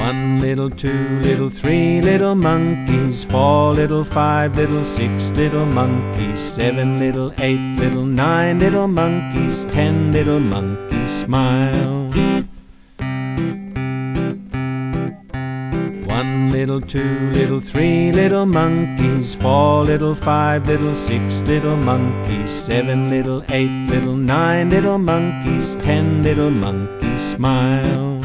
1 little, 2 little, 3 little monkeys, 4 little, 5 little, 6 little monkeys, 7 little, 8 little, 9 little monkeys, 10 little monkeys smile. 1 little, 2 little, 3 little monkeys, 4 little, 5 little, 6 little monkeys, 7 little, 8 little, 9 little monkeys, 10 little monkeys smile.